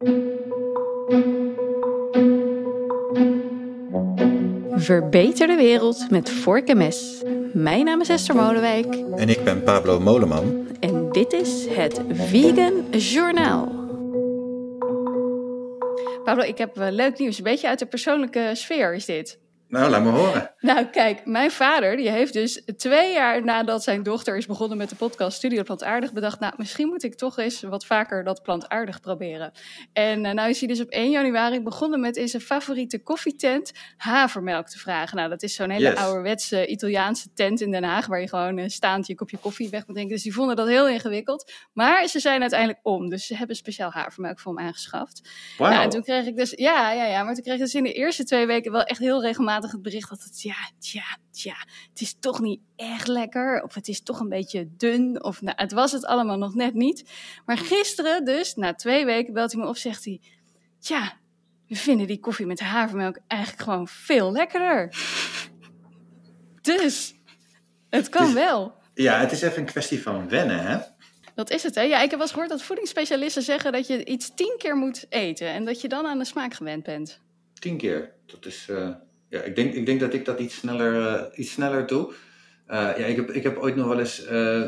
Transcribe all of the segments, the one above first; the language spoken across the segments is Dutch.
Verbeter de wereld met vork en mes. Mijn naam is Esther Molenwijk. En ik ben Pablo Moleman. En dit is het Vegan Journaal. Pablo, ik heb leuk nieuws. Een beetje uit de persoonlijke sfeer is dit. Nou, laat me horen. Nou, kijk, mijn vader die heeft dus 2 jaar nadat zijn dochter is begonnen met de podcast Studio Plantaardig bedacht, nou, misschien moet ik toch eens wat vaker dat plantaardig proberen. En nou is hij dus op 1 januari begonnen met in zijn favoriete koffietent havermelk te vragen. Nou, dat is zo'n hele ouderwetse Italiaanse tent in Den Haag, waar je gewoon staand je kopje koffie weg moet drinken. Dus die vonden dat heel ingewikkeld. Maar ze zijn uiteindelijk om. Dus ze hebben speciaal havermelk voor hem aangeschaft. Wow. Nou, en toen kreeg ik dus, maar toen kreeg ik dus in de eerste 2 weken wel echt heel regelmatig het bericht dat het, het is toch niet echt lekker, of het is toch een beetje dun, of nou, het was het allemaal nog net niet. Maar gisteren dus, na 2 weken, belt hij me op, zegt hij, we vinden die koffie met havermelk eigenlijk gewoon veel lekkerder. Dus, het kan wel. Ja, het is even een kwestie van wennen, hè? Dat is het, hè? Ja, ik heb wel eens gehoord dat voedingsspecialisten zeggen dat je iets 10 keer moet eten en dat je dan aan de smaak gewend bent. 10 keer, dat is... Ja, ik denk dat ik dat iets sneller doe. Ik heb ooit nog wel eens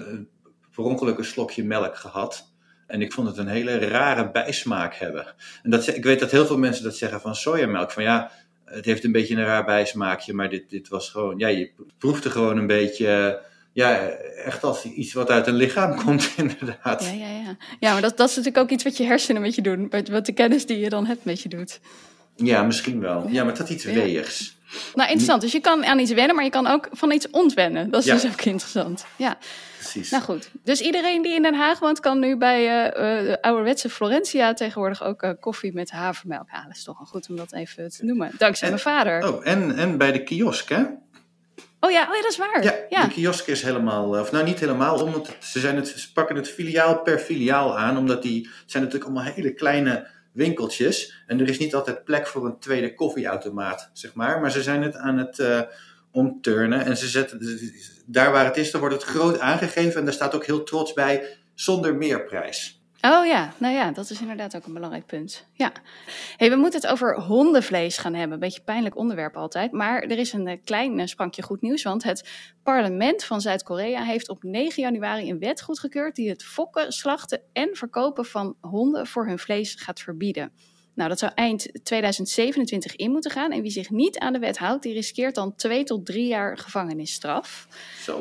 per ongeluk een slokje melk gehad. En ik vond het een hele rare bijsmaak hebben. En ik weet dat heel veel mensen dat zeggen van sojamelk. Van ja, het heeft een beetje een raar bijsmaakje. Maar dit was gewoon... Ja, je proefde gewoon een beetje... echt als iets wat uit een lichaam komt, inderdaad. Ja, maar dat is natuurlijk ook iets wat je hersenen met je doen. Wat de kennis die je dan hebt met je doet. Ja, misschien wel. Ja, maar dat iets weers. Nou, interessant. Dus je kan aan iets wennen, maar je kan ook van iets ontwennen. Dat is dus ook interessant. Ja, precies. Nou goed. Dus iedereen die in Den Haag woont, kan nu bij de ouderwetse Florentia tegenwoordig ook koffie met havermelk halen. Dat is toch wel goed om dat even te noemen. Dankzij mijn vader. Oh, en bij de kiosk, hè? Oh ja, dat is waar. Ja, de kiosk is helemaal, of nou niet helemaal, omdat ze pakken het filiaal per filiaal aan, omdat het zijn natuurlijk allemaal hele kleine winkeltjes en er is niet altijd plek voor een tweede koffieautomaat, zeg maar ze zijn het aan het omturnen en ze zetten, daar waar het is, dan wordt het groot aangegeven en daar staat ook heel trots bij, zonder meerprijs. Oh ja, nou ja, dat is inderdaad ook een belangrijk punt. Ja. Hey, we moeten het over hondenvlees gaan hebben. Een beetje een pijnlijk onderwerp altijd. Maar er is een klein sprankje goed nieuws. Want het parlement van Zuid-Korea heeft op 9 januari een wet goedgekeurd die het fokken, slachten en verkopen van honden voor hun vlees gaat verbieden. Nou, dat zou eind 2027 in moeten gaan. En wie zich niet aan de wet houdt, die riskeert dan 2 tot 3 jaar gevangenisstraf. Zo.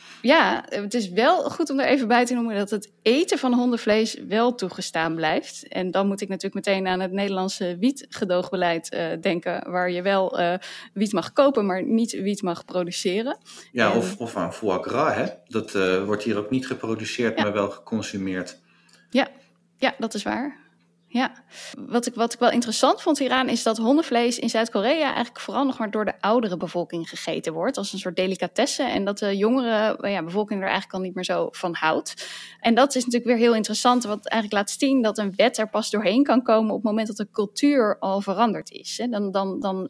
Het is wel goed om er even bij te noemen dat het eten van hondenvlees wel toegestaan blijft. En dan moet ik natuurlijk meteen aan het Nederlandse wietgedoogbeleid denken, waar je wel wiet mag kopen, maar niet wiet mag produceren. Ja, of aan foie gras, hè? Dat wordt hier ook niet geproduceerd, maar wel geconsumeerd. Ja, dat is waar. Ja, wat ik wel interessant vond hieraan is dat hondenvlees in Zuid-Korea eigenlijk vooral nog maar door de oudere bevolking gegeten wordt. Als een soort delicatesse en dat de jongere bevolking er eigenlijk al niet meer zo van houdt. En dat is natuurlijk weer heel interessant, wat eigenlijk laat zien dat een wet er pas doorheen kan komen op het moment dat de cultuur al veranderd is. Hè. Dan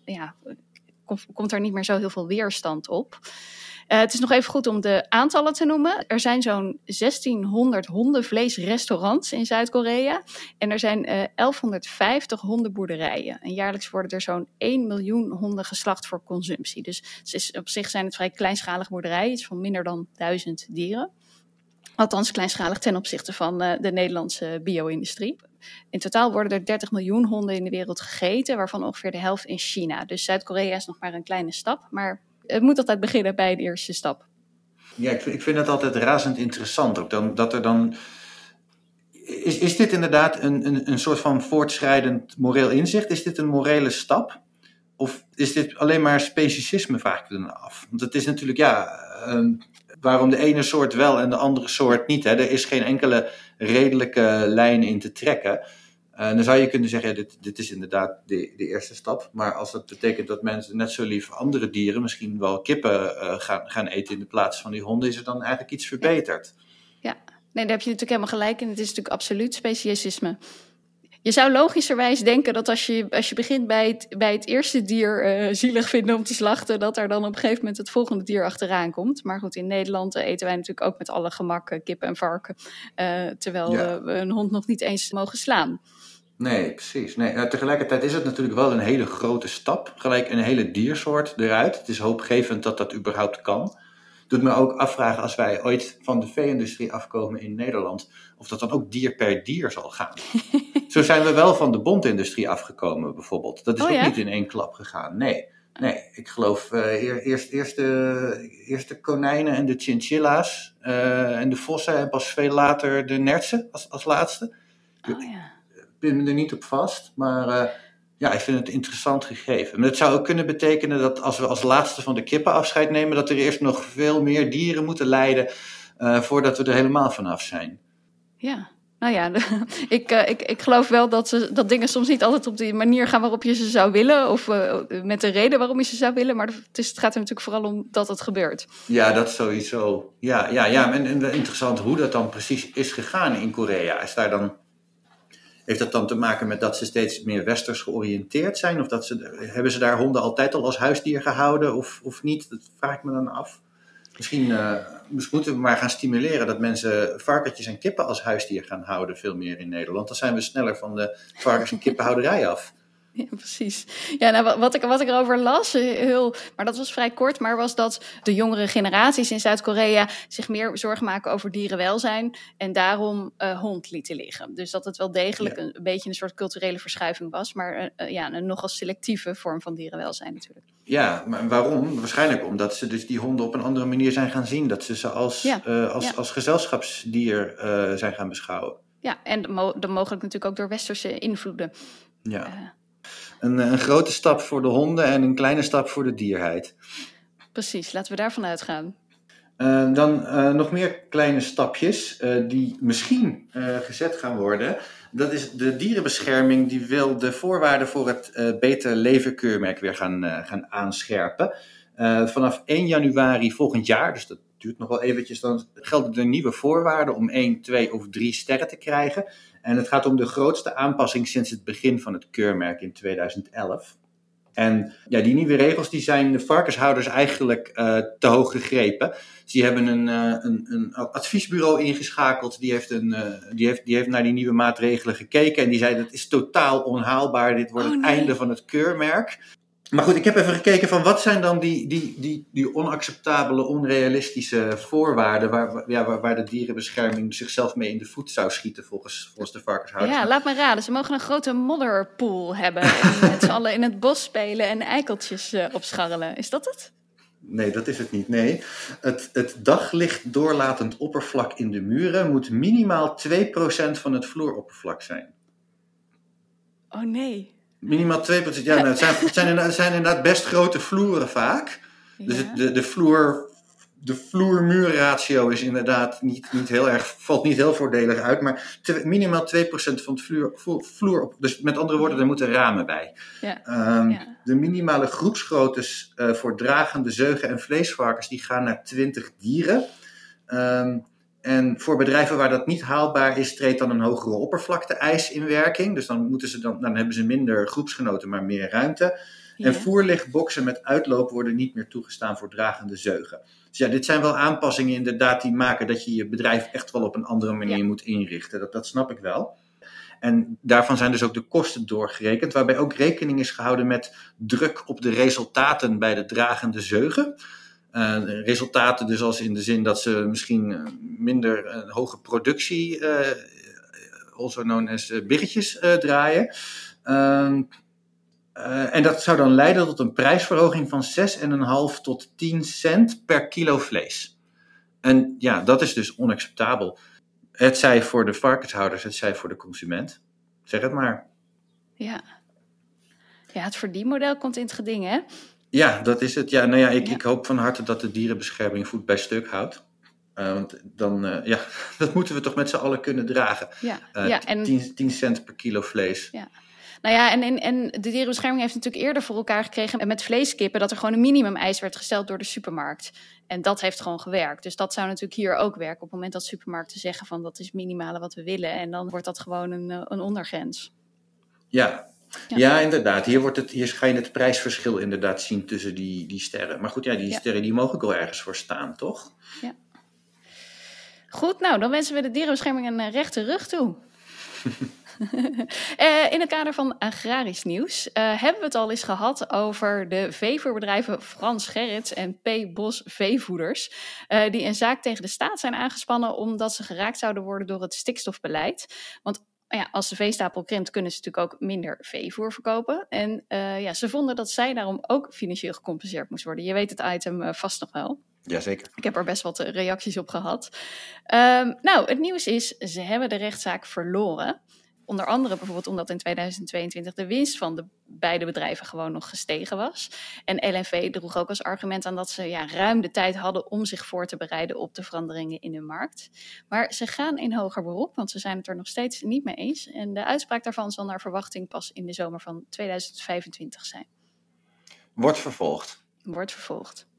komt er niet meer zo heel veel weerstand op. Het is nog even goed om de aantallen te noemen. Er zijn zo'n 1600 hondenvleesrestaurants in Zuid-Korea. En er zijn 1150 hondenboerderijen. En jaarlijks worden er zo'n 1 miljoen honden geslacht voor consumptie. Dus op zich zijn het vrij kleinschalige boerderijen. Iets van minder dan 1000 dieren. Althans kleinschalig ten opzichte van de Nederlandse bio-industrie. In totaal worden er 30 miljoen honden in de wereld gegeten, waarvan ongeveer de helft in China. Dus Zuid-Korea is nog maar een kleine stap, maar het moet altijd beginnen bij de eerste stap. Ja, ik vind dat altijd razend interessant. Ook dat er dan... Is dit inderdaad een soort van voortschrijdend moreel inzicht? Is dit een morele stap? Of is dit alleen maar speciesisme, vraag ik me dan af? Want het is natuurlijk, waarom de ene soort wel en de andere soort niet. Hè? Er is geen enkele redelijke lijn in te trekken. Dan zou je kunnen zeggen, dit is inderdaad de eerste stap. Maar als dat betekent dat mensen net zo lief andere dieren, misschien wel kippen gaan eten in de plaats van die honden, is er dan eigenlijk iets verbeterd? Ja, nee, daar heb je natuurlijk helemaal gelijk in. Het is natuurlijk absoluut speciesisme. Je zou logischerwijs denken dat als je begint bij het eerste dier zielig vinden om te slachten, dat er dan op een gegeven moment het volgende dier achteraan komt. Maar goed, in Nederland eten wij natuurlijk ook met alle gemak kippen en varken, terwijl we een hond nog niet eens mogen slaan. Nee, precies. Nee, tegelijkertijd is het natuurlijk wel een hele grote stap. Gelijk een hele diersoort eruit. Het is hoopgevend dat dat überhaupt kan. Doet me ook afvragen als wij ooit van de vee-industrie afkomen in Nederland, of dat dan ook dier per dier zal gaan. Zo zijn we wel van de bontindustrie afgekomen bijvoorbeeld. Dat is ook niet in één klap gegaan. Nee, ik geloof eerst de konijnen en de chinchilla's en de vossen en pas veel later de nertsen als laatste. Ik ben me er niet op vast, maar ik vind het een interessant gegeven. Maar het zou ook kunnen betekenen dat als we als laatste van de kippen afscheid nemen, dat er eerst nog veel meer dieren moeten lijden voordat we er helemaal vanaf zijn. Ja, nou ja, ik geloof wel dat dingen soms niet altijd op die manier gaan waarop je ze zou willen, of met de reden waarom je ze zou willen, maar het gaat er natuurlijk vooral om dat het gebeurt. Ja, dat sowieso. Ja. En interessant hoe dat dan precies is gegaan in Korea. Heeft dat dan te maken met dat ze steeds meer westers georiënteerd zijn? Of hebben ze daar honden altijd al als huisdier gehouden of niet? Dat vraag ik me dan af. Misschien moeten we maar gaan stimuleren dat mensen varkentjes en kippen als huisdier gaan houden, veel meer in Nederland. Dan zijn we sneller van de varkens- en kippenhouderij af. Ja, precies. Ja, nou, wat ik erover las, maar dat was vrij kort, maar was dat de jongere generaties in Zuid-Korea zich meer zorgen maken over dierenwelzijn en daarom hond lieten liggen. Dus dat het wel degelijk een beetje een soort culturele verschuiving was, maar een nogal selectieve vorm van dierenwelzijn natuurlijk. Ja, maar waarom? Waarschijnlijk omdat ze dus die honden op een andere manier zijn gaan zien. Dat ze als gezelschapsdier zijn gaan beschouwen. Ja, en dan mogelijk natuurlijk ook door westerse invloeden. Ja. Een grote stap voor de honden en een kleine stap voor de dierheid. Precies, laten we daarvan uitgaan. Dan nog meer kleine stapjes die misschien gezet gaan worden. Dat is de dierenbescherming die wil de voorwaarden voor het Beter Leven keurmerk weer gaan aanscherpen. Vanaf 1 januari volgend jaar, dus dat duurt nog wel eventjes, dan gelden er nieuwe voorwaarden om 1, 2 of 3 sterren te krijgen. En het gaat om de grootste aanpassing sinds het begin van het keurmerk in 2011. En ja, die nieuwe regels die zijn de varkenshouders eigenlijk te hoog gegrepen. Die hebben een adviesbureau ingeschakeld. Die heeft naar die nieuwe maatregelen gekeken. En die zei dat is totaal onhaalbaar. Dit wordt het einde van het keurmerk. Maar goed, ik heb even gekeken van wat zijn dan die onacceptabele, onrealistische voorwaarden waar de dierenbescherming zichzelf mee in de voet zou schieten volgens de varkenshouders. Ja, laat me raden. Ze mogen een grote modderpool hebben en met z'n allen in het bos spelen en eikeltjes opscharrelen. Is dat het? Nee, dat is het niet. Nee. Het daglicht doorlatend oppervlak in de muren moet minimaal 2% van het vloeroppervlak zijn. Oh nee. Minimaal 2%. Ja, nou, het zijn inderdaad best grote vloeren vaak. Ja. Dus de vloer-muurratio is inderdaad valt niet heel voordelig uit. Maar minimaal 2% van het vloer. Dus met andere woorden, er moeten ramen bij. Ja. De minimale groepsgroottes voor dragende zeugen en vleesvarkens die gaan naar 20 dieren. En voor bedrijven waar dat niet haalbaar is, treedt dan een hogere oppervlakte-eis in werking. Dus dan hebben ze minder groepsgenoten, maar meer ruimte. Ja. En voerlichtboxen met uitloop worden niet meer toegestaan voor dragende zeugen. Dus ja, dit zijn wel aanpassingen inderdaad die maken dat je je bedrijf echt wel op een andere manier moet inrichten. Dat snap ik wel. En daarvan zijn dus ook de kosten doorgerekend, waarbij ook rekening is gehouden met druk op de resultaten bij de dragende zeugen. Resultaten dus als in de zin dat ze misschien minder hoge productie, also known as biggetjes, draaien. En dat zou dan leiden tot een prijsverhoging van 6,5 tot 10 cent per kilo vlees. En ja, dat is dus onacceptabel. Het zij voor de varkenshouders, het zij voor de consument. Zeg het maar. Ja, het verdienmodel komt in het geding, hè? Ja, dat is het. Ja, nou ja, ik hoop van harte dat de dierenbescherming voet bij stuk houdt. Want dan, dat moeten we toch met z'n allen kunnen dragen. En 10 cent per kilo vlees. Ja. Nou ja, en de dierenbescherming heeft natuurlijk eerder voor elkaar gekregen met vleeskippen dat er gewoon een minimumeis werd gesteld door de supermarkt. En dat heeft gewoon gewerkt. Dus dat zou natuurlijk hier ook werken op het moment dat supermarkten zeggen van dat is het minimale wat we willen. En dan wordt dat gewoon een ondergrens. Ja, inderdaad. Hier ga je het prijsverschil inderdaad zien tussen die sterren. Maar goed, die sterren die mogen ook wel ergens voor staan, toch? Ja. Goed, nou, dan wensen we de dierenbescherming een rechte rug toe. In het kader van agrarisch nieuws hebben we het al eens gehad over de veevoerbedrijven Frans Gerrits en P. Bos Veevoeders. Die een zaak tegen de staat zijn aangespannen omdat ze geraakt zouden worden door het stikstofbeleid. Want als de veestapel krimpt, kunnen ze natuurlijk ook minder veevoer verkopen. En ze vonden dat zij daarom ook financieel gecompenseerd moest worden. Je weet het item vast nog wel. Jazeker. Ik heb er best wat reacties op gehad. Het nieuws is, ze hebben de rechtszaak verloren. Onder andere bijvoorbeeld omdat in 2022 de winst van de beide bedrijven gewoon nog gestegen was. En LNV droeg ook als argument aan dat ze ruim de tijd hadden om zich voor te bereiden op de veranderingen in hun markt. Maar ze gaan in hoger beroep, want ze zijn het er nog steeds niet mee eens. En de uitspraak daarvan zal naar verwachting pas in de zomer van 2025 zijn. Wordt vervolgd. Wordt vervolgd.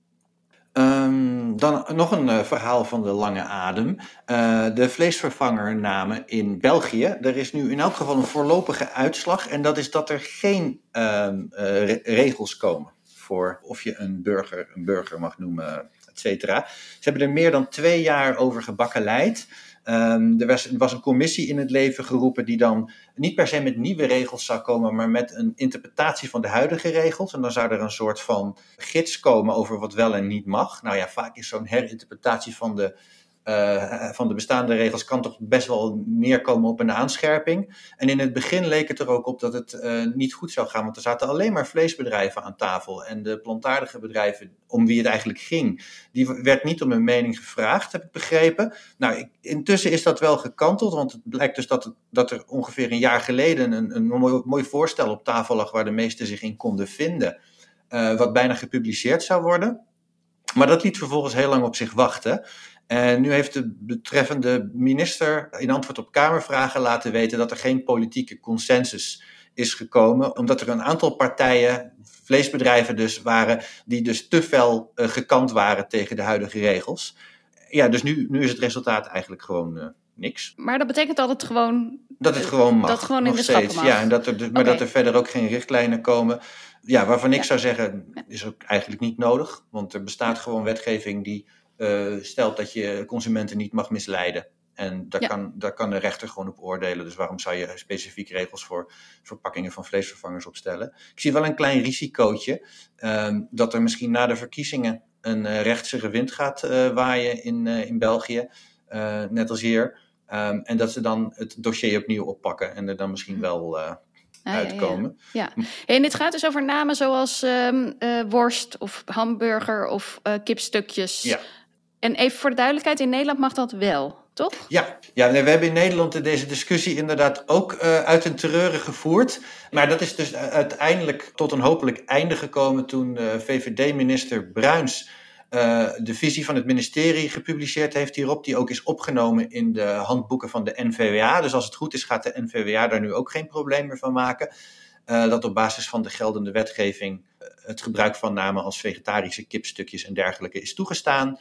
Dan nog een verhaal van de lange adem. De vleesvervangernamen in België. Er is nu in elk geval een voorlopige uitslag. En dat is dat er geen regels komen voor of je een burger mag noemen, et cetera. Ze hebben er meer dan 2 jaar over gebakkeleid. Er was een commissie in het leven geroepen die dan niet per se met nieuwe regels zou komen, maar met een interpretatie van de huidige regels. En dan zou er een soort van gids komen over wat wel en niet mag. Nou ja, vaak is zo'n herinterpretatie van de bestaande regels kan toch best wel neerkomen op een aanscherping. En in het begin leek het er ook op dat het niet goed zou gaan, want er zaten alleen maar vleesbedrijven aan tafel. En de plantaardige bedrijven, om wie het eigenlijk ging, die werd niet om hun mening gevraagd, heb ik begrepen. Nou, intussen is dat wel gekanteld, want het blijkt dus dat er ongeveer een jaar geleden een mooi voorstel op tafel lag waar de meesten zich in konden vinden, wat bijna gepubliceerd zou worden. Maar dat liet vervolgens heel lang op zich wachten. En nu heeft de betreffende minister in antwoord op Kamervragen laten weten dat er geen politieke consensus is gekomen, omdat er een aantal partijen, vleesbedrijven dus, waren, die dus te fel gekant waren tegen de huidige regels. Ja, dus nu is het resultaat eigenlijk gewoon niks. Maar dat betekent dat het gewoon... Dat het gewoon mag. Dat het gewoon nog in de steeds. schappen mag. Ja, en dat er verder ook geen richtlijnen komen. Ja, waarvan ik zou zeggen, is ook eigenlijk niet nodig. Want er bestaat gewoon wetgeving die stelt dat je consumenten niet mag misleiden. En daar kan de rechter gewoon op oordelen. Dus waarom zou je specifiek regels voor verpakkingen van vleesvervangers opstellen? Ik zie wel een klein risicootje. Dat er misschien na de verkiezingen een rechtse wind gaat waaien in België. Net als hier. En dat ze dan het dossier opnieuw oppakken. En er dan misschien wel uitkomen. Ja. En dit gaat dus over namen zoals worst of hamburger of kipstukjes. Ja. En even voor de duidelijkheid, in Nederland mag dat wel, toch? Ja, we hebben in Nederland deze discussie inderdaad ook uit een treuren gevoerd. Maar dat is dus uiteindelijk tot een hopelijk einde gekomen toen VVD-minister Bruins de visie van het ministerie gepubliceerd heeft hierop, die ook is opgenomen in de handboeken van de NVWA. Dus als het goed is gaat de NVWA daar nu ook geen probleem meer van maken. Dat op basis van de geldende wetgeving het gebruik van namen als vegetarische kipstukjes en dergelijke is toegestaan.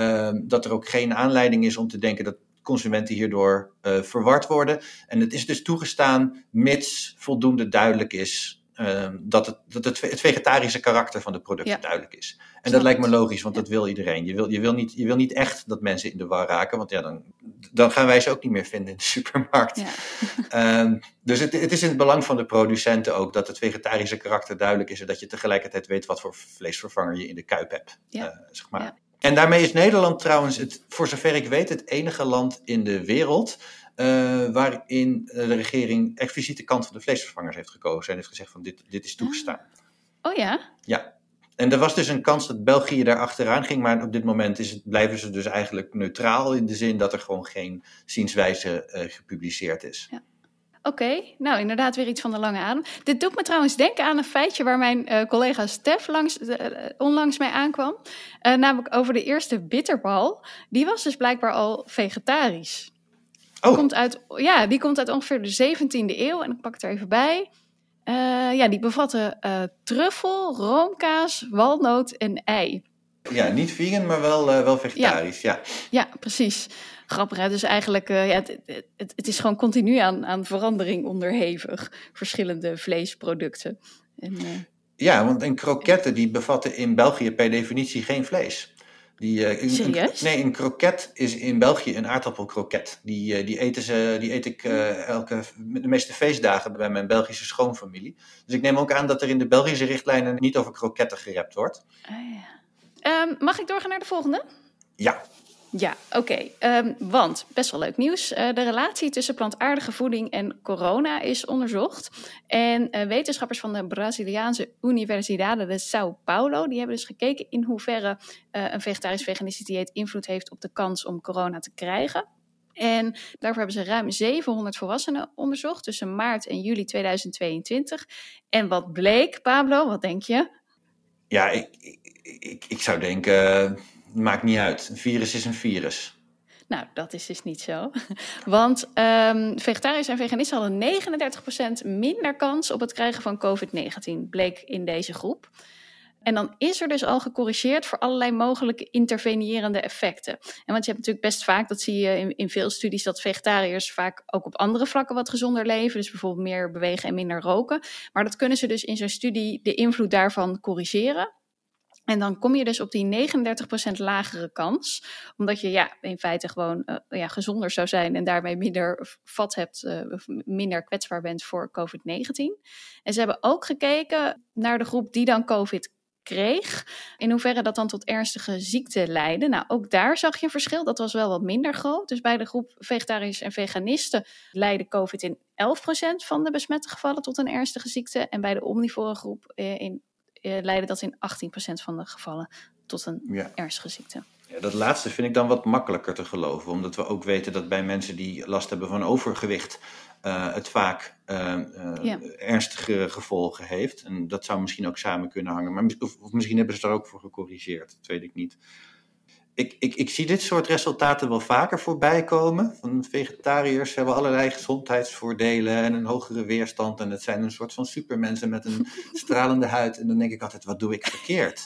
Dat er ook geen aanleiding is om te denken dat consumenten hierdoor verward worden. En het is dus toegestaan mits voldoende duidelijk is dat het vegetarische karakter van de producten duidelijk is. En dat lijkt me logisch, want dat wil iedereen. Je wil niet echt dat mensen in de war raken, want dan gaan wij ze ook niet meer vinden in de supermarkt. Ja. Dus het is in het belang van de producenten ook dat het vegetarische karakter duidelijk is en dat je tegelijkertijd weet wat voor vleesvervanger je in de kuip hebt. Zeg maar. Ja. En daarmee is Nederland trouwens, voor zover ik weet, het enige land in de wereld waarin de regering expliciet de kant van de vleesvervangers heeft gekozen en heeft gezegd van dit is toegestaan. Oh ja? Ja. En er was dus een kans dat België daar achteraan ging, maar op dit moment blijven ze dus eigenlijk neutraal in de zin dat er gewoon geen zienswijze gepubliceerd is. Ja. Oké, nou inderdaad weer iets van de lange adem. Dit doet me trouwens denken aan een feitje waar mijn collega Stef onlangs mee aankwam. Namelijk over de eerste bitterbal. Die was dus blijkbaar al vegetarisch. Oh. Die komt uit ongeveer de 17e eeuw. En ik pak het er even bij. Die bevatte truffel, roomkaas, walnoot en ei. Ja, niet vegan, maar wel vegetarisch. Ja, precies. Grappig, hè? Dus eigenlijk, het is gewoon continu aan verandering onderhevig. Verschillende vleesproducten. Ja, want kroketten die bevatten in België per definitie geen vlees. Serieus? Nee, een kroket is in België een aardappelkroket. Die eet ik de meeste feestdagen bij mijn Belgische schoonfamilie. Dus ik neem ook aan dat er in de Belgische richtlijnen niet over kroketten gerept wordt. Mag ik doorgaan naar de volgende? Ja. Ja, oké. Want, best wel leuk nieuws. De relatie tussen plantaardige voeding en corona is onderzocht. En wetenschappers van de Braziliaanse Universidade de São Paulo, die hebben dus gekeken in hoeverre een vegetarisch-veganistisch dieet invloed heeft op de kans om corona te krijgen. En daarvoor hebben ze ruim 700 volwassenen onderzocht tussen maart en juli 2022. En wat bleek, Pablo, wat denk je? Ja, ik zou denken, maakt niet uit. Een virus is een virus. Nou, dat is dus niet zo. Want vegetariërs en veganisten hadden 39% minder kans op het krijgen van COVID-19, bleek in deze groep. En dan is er dus al gecorrigeerd voor allerlei mogelijke intervenierende effecten. En want je hebt natuurlijk best vaak, dat zie je in veel studies, dat vegetariërs vaak ook op andere vlakken wat gezonder leven. Dus bijvoorbeeld meer bewegen en minder roken. Maar dat kunnen ze dus in zo'n studie de invloed daarvan corrigeren. En dan kom je dus op die 39% lagere kans. Omdat je in feite gewoon gezonder zou zijn en daarmee minder vat hebt, of minder kwetsbaar bent voor COVID-19. En ze hebben ook gekeken naar de groep die dan COVID kreeg, in hoeverre dat dan tot ernstige ziekte leidde. Nou, ook daar zag je een verschil. Dat was wel wat minder groot. Dus bij de groep vegetariërs en veganisten leidde COVID in 11% van de besmette gevallen tot een ernstige ziekte. En bij de omnivore groep leidde dat in 18% van de gevallen tot een ernstige ziekte. Ja, dat laatste vind ik dan wat makkelijker te geloven. Omdat we ook weten dat bij mensen die last hebben van overgewicht het vaak ernstigere gevolgen heeft. En dat zou misschien ook samen kunnen hangen. Maar of misschien hebben ze er ook voor gecorrigeerd. Dat weet ik niet. Ik zie dit soort resultaten wel vaker voorbij komen. Van vegetariërs hebben allerlei gezondheidsvoordelen en een hogere weerstand. En het zijn een soort van supermensen met een stralende huid. En dan denk ik altijd, wat doe ik verkeerd?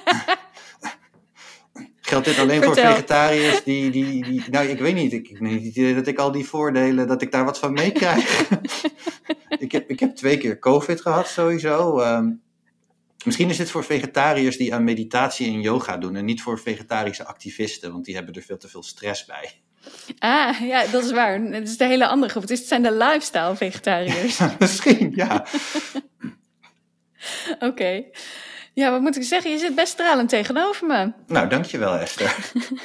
Geldt dit alleen voor vegetariërs die nou, ik weet niet. Ik heb niet het idee dat ik al die voordelen, dat ik daar wat van meekrijg. ik heb 2 keer COVID gehad sowieso. Misschien is dit voor vegetariërs die aan meditatie en yoga doen en niet voor vegetarische activisten, want die hebben er veel te veel stress bij. Ah, ja, dat is waar. Het is de hele andere groep. Het zijn de lifestyle vegetariërs. Misschien, ja. Oké. Ja, wat moet ik zeggen? Je zit best stralend tegenover me. Nou, dankjewel Esther.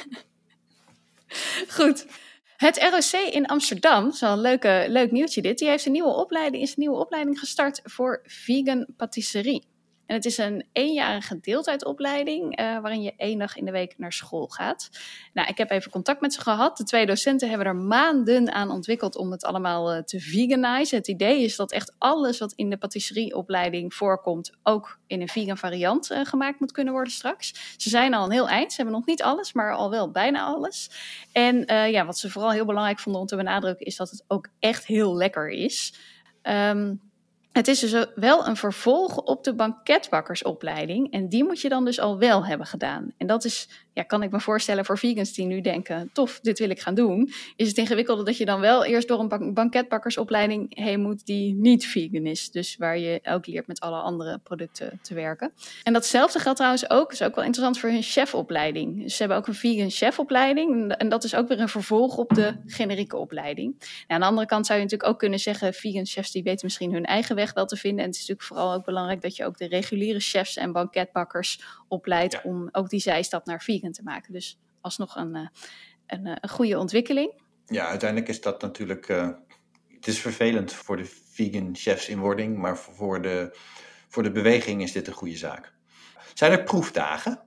Goed. Het ROC in Amsterdam, dat is wel een leuk nieuwtje dit, die heeft een nieuwe opleiding gestart voor vegan patisserie. En het is een 1-jarige deeltijdopleiding waarin je 1 dag in de week naar school gaat. Nou, ik heb even contact met ze gehad. De 2 docenten hebben er maanden aan ontwikkeld om het allemaal te veganizen. Het idee is dat echt alles wat in de patisserieopleiding voorkomt ook in een vegan variant gemaakt moet kunnen worden straks. Ze zijn al een heel eind. Ze hebben nog niet alles, maar al wel bijna alles. En wat ze vooral heel belangrijk vonden om te benadrukken is dat het ook echt heel lekker is. Het is dus wel een vervolg op de banketbakkersopleiding. En die moet je dan dus al wel hebben gedaan. En dat is, kan ik me voorstellen voor vegans die nu denken, tof, dit wil ik gaan doen. Is het ingewikkelder dat je dan wel eerst door een banketbakkersopleiding heen moet die niet vegan is. Dus waar je ook leert met alle andere producten te werken. En datzelfde geldt trouwens ook, is ook wel interessant voor hun chefopleiding. Dus ze hebben ook een vegan chefopleiding. En dat is ook weer een vervolg op de generieke opleiding. Nou, aan de andere kant zou je natuurlijk ook kunnen zeggen, vegan chefs die weten misschien hun eigen weg wel te vinden. En het is natuurlijk vooral ook belangrijk dat je ook de reguliere chefs en banketbakkers opleidt om ook die zijstap naar vegan te maken. Dus alsnog een goede ontwikkeling. Ja, uiteindelijk is dat natuurlijk, het is vervelend voor de vegan chefs in wording, maar voor de beweging is dit een goede zaak. Zijn er proefdagen?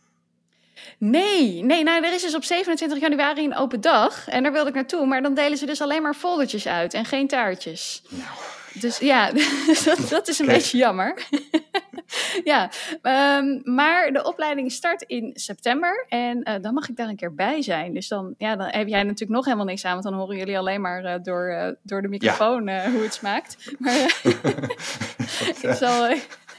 Nee, nou, er is dus op 27 januari een open dag en daar wilde ik naartoe, maar dan delen ze dus alleen maar foldertjes uit en geen taartjes. Nou. Dus ja, dat is een beetje jammer. Ja, maar de opleiding start in september en dan mag ik daar een keer bij zijn. Dus dan heb jij natuurlijk nog helemaal niks aan, want dan horen jullie alleen maar door de microfoon hoe het smaakt. Maar ik zal...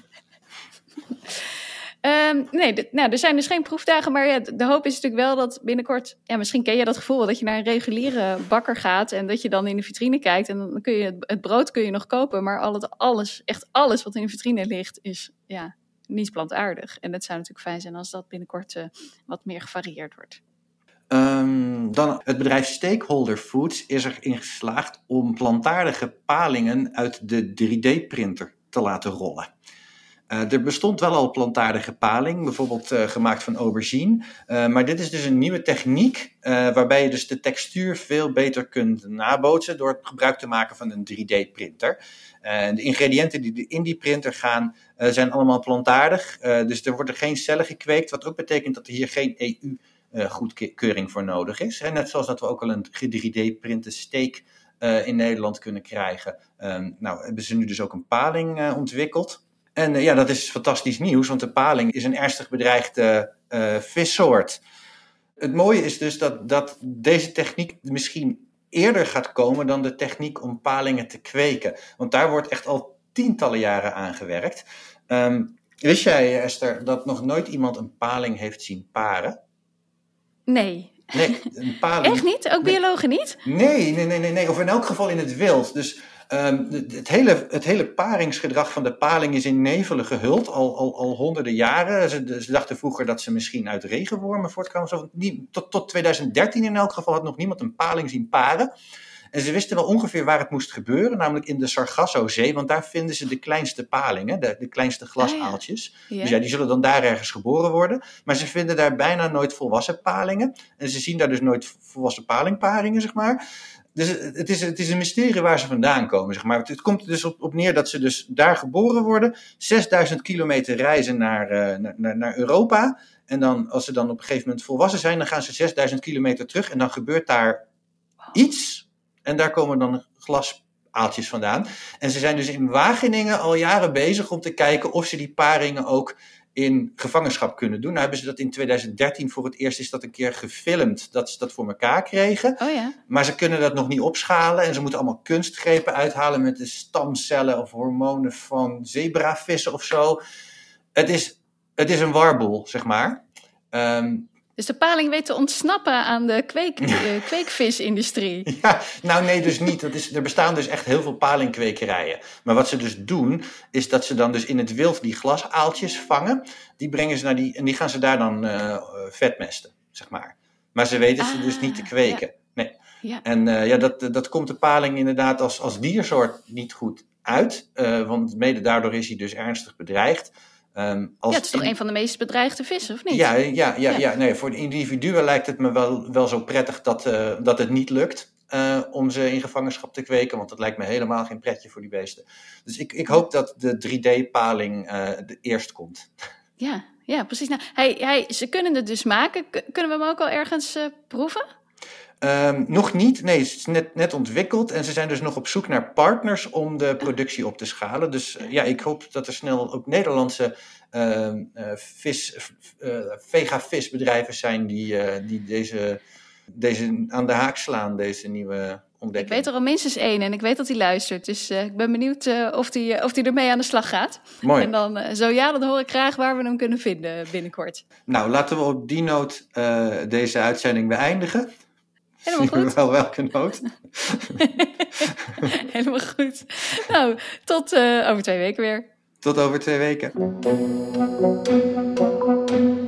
er zijn dus geen proefdagen, maar de hoop is natuurlijk wel dat binnenkort, misschien ken je dat gevoel dat je naar een reguliere bakker gaat en dat je dan in de vitrine kijkt en dan kun je het brood kun je nog kopen, maar echt alles wat in de vitrine ligt is niet plantaardig. En het zou natuurlijk fijn zijn als dat binnenkort wat meer gevarieerd wordt. Dan het bedrijf Stakeholder Foods is erin geslaagd om plantaardige palingen uit de 3D-printer te laten rollen. Er bestond wel al plantaardige paling, bijvoorbeeld gemaakt van aubergine. Maar dit is dus een nieuwe techniek waarbij je dus de textuur veel beter kunt nabootsen door het gebruik te maken van een 3D-printer. De ingrediënten die in die printer gaan zijn allemaal plantaardig. Dus er worden geen cellen gekweekt, wat ook betekent dat er hier geen EU-goedkeuring voor nodig is. Net zoals dat we ook al een 3D-printe steak in Nederland kunnen krijgen. Hebben ze nu dus ook een paling ontwikkeld. En dat is fantastisch nieuws, want de paling is een ernstig bedreigde vissoort. Het mooie is dus dat deze techniek misschien eerder gaat komen dan de techniek om palingen te kweken. Want daar wordt echt al tientallen jaren aan gewerkt. Wist jij, Esther, dat nog nooit iemand een paling heeft zien paren? Nee. Nee, een paling. Echt niet? Ook biologen niet? Nee. Of in elk geval in het wild. Dus het hele paringsgedrag van de paling is in nevelen gehuld, al honderden jaren. Ze dachten vroeger dat ze misschien uit regenwormen voortkwamen. Tot 2013 in elk geval had nog niemand een paling zien paren. En ze wisten wel ongeveer waar het moest gebeuren, namelijk in de Sargassozee, want daar vinden ze de kleinste palingen, de kleinste glasaaltjes. Ja. Dus die zullen dan daar ergens geboren worden. Maar ze vinden daar bijna nooit volwassen palingen. En ze zien daar dus nooit volwassen palingparingen, zeg maar. Dus het is een mysterie waar ze vandaan komen, zeg maar. Het komt er dus op neer dat ze dus daar geboren worden, 6000 kilometer reizen naar Europa. En dan, als ze dan op een gegeven moment volwassen zijn, dan gaan ze 6000 kilometer terug en dan gebeurt daar iets. En daar komen dan glasaaltjes vandaan. En ze zijn dus in Wageningen al jaren bezig om te kijken of ze die paringen ook in gevangenschap kunnen doen. Nou hebben ze dat in 2013 voor het eerst is dat een keer gefilmd, dat ze dat voor elkaar kregen. Oh ja. Maar ze kunnen dat nog niet opschalen en ze moeten allemaal kunstgrepen uithalen met de stamcellen of hormonen van zebravissen of zo. Het is een warboel, zeg maar. Dus de paling weet te ontsnappen aan de kweekvisindustrie. Ja, nou nee, dus niet. Er bestaan dus echt heel veel palingkwekerijen. Maar wat ze dus doen, is dat ze dan dus in het wild die glasaaltjes vangen. Die brengen ze naar en die gaan ze daar dan vetmesten, zeg maar. Maar ze weten ze dus niet te kweken. Ja. Nee. Ja. En dat komt de paling inderdaad als diersoort niet goed uit. Want mede daardoor is hij dus ernstig bedreigd. Het is toch een van de meest bedreigde vissen, of niet? Ja. Nee, voor de individuen lijkt het me wel zo prettig dat het niet lukt om ze in gevangenschap te kweken. Want dat lijkt me helemaal geen pretje voor die beesten. Dus ik hoop dat de 3D-paling eerst komt. Ja, precies. Nou, ze kunnen het dus maken. Kunnen we hem ook al ergens proeven? Nog niet. Nee, het is net ontwikkeld. En ze zijn dus nog op zoek naar partners om de productie op te schalen. Dus ik hoop dat er snel ook Nederlandse vega-visbedrijven zijn die deze aan de haak slaan, deze nieuwe ontdekking. Ik weet er al minstens één en ik weet dat hij luistert. Dus ik ben benieuwd of die ermee aan de slag gaat. Mooi. En dan, dan hoor ik graag waar we hem kunnen vinden binnenkort. Nou, laten we op die noot deze uitzending beëindigen. Helemaal goed. Zien we wel welke noot. Helemaal goed. Nou, tot over 2 weken weer. Tot over 2 weken.